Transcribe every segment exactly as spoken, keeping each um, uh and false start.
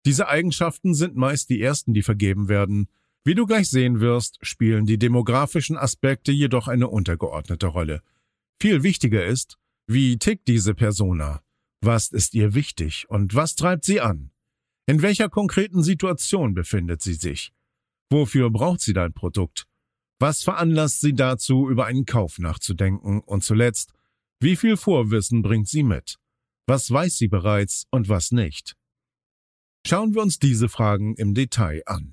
Diese Eigenschaften sind meist die ersten, die vergeben werden. Wie du gleich sehen wirst, spielen die demografischen Aspekte jedoch eine untergeordnete Rolle. Viel wichtiger ist, wie tickt diese Persona? Was ist ihr wichtig und was treibt sie an? In welcher konkreten Situation befindet sie sich? Wofür braucht sie dein Produkt? Was veranlasst sie dazu, über einen Kauf nachzudenken? Und zuletzt, wie viel Vorwissen bringt sie mit? Was weiß sie bereits und was nicht? Schauen wir uns diese Fragen im Detail an.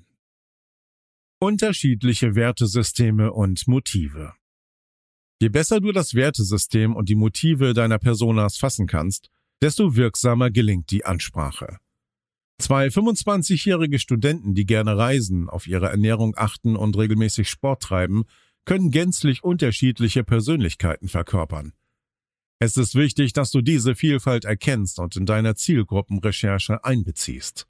Unterschiedliche Wertesysteme und Motive. Je besser du das Wertesystem und die Motive deiner Personas fassen kannst, desto wirksamer gelingt die Ansprache. Zwei fünfundzwanzigjährige Studenten, die gerne reisen, auf ihre Ernährung achten und regelmäßig Sport treiben, können gänzlich unterschiedliche Persönlichkeiten verkörpern. Es ist wichtig, dass du diese Vielfalt erkennst und in deiner Zielgruppenrecherche einbeziehst.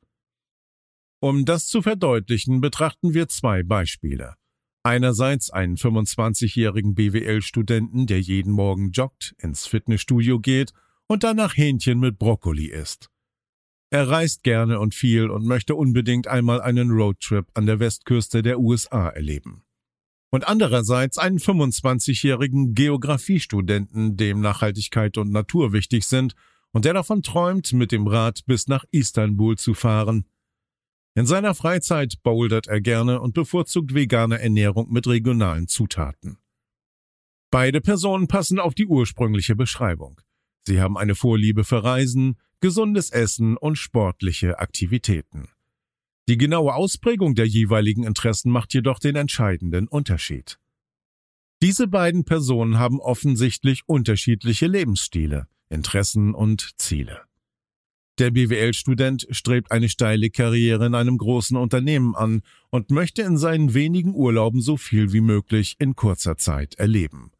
Um das zu verdeutlichen, betrachten wir zwei Beispiele. Einerseits einen fünfundzwanzigjährigen B W L-Studenten, der jeden Morgen joggt, ins Fitnessstudio geht und danach Hähnchen mit Brokkoli isst. Er reist gerne und viel und möchte unbedingt einmal einen Roadtrip an der Westküste der U S A erleben. Und andererseits einen fünfundzwanzigjährigen Geografiestudenten, dem Nachhaltigkeit und Natur wichtig sind und der davon träumt, mit dem Rad bis nach Istanbul zu fahren. In seiner Freizeit bouldert er gerne und bevorzugt vegane Ernährung mit regionalen Zutaten. Beide Personen passen auf die ursprüngliche Beschreibung. Sie haben eine Vorliebe für Reisen, gesundes Essen und sportliche Aktivitäten. Die genaue Ausprägung der jeweiligen Interessen macht jedoch den entscheidenden Unterschied. Diese beiden Personen haben offensichtlich unterschiedliche Lebensstile, Interessen und Ziele. Der B W L-Student strebt eine steile Karriere in einem großen Unternehmen an und möchte in seinen wenigen Urlauben so viel wie möglich in kurzer Zeit erleben.